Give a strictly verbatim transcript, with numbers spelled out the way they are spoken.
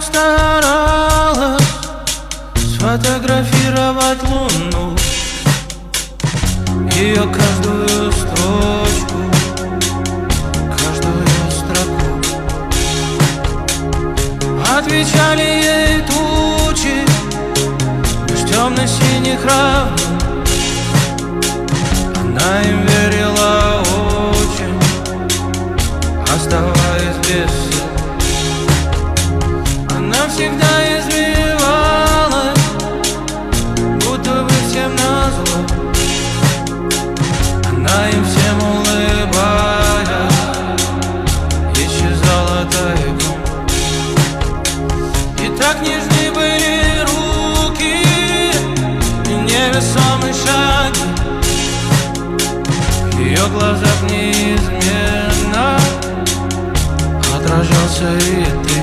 старалась сфотографировать луну, ее каждую строчку, каждую строку. Отвечали ей тучи меж темно-синих равнин. Она им верила очень, оставаясь без сил. Она всегда извивалась, будто бы всем назло. Она им всем улыбаясь исчезала тайком. И так нежны были руки и невесомые шаги. В ее глазах неизменно отражался и ты.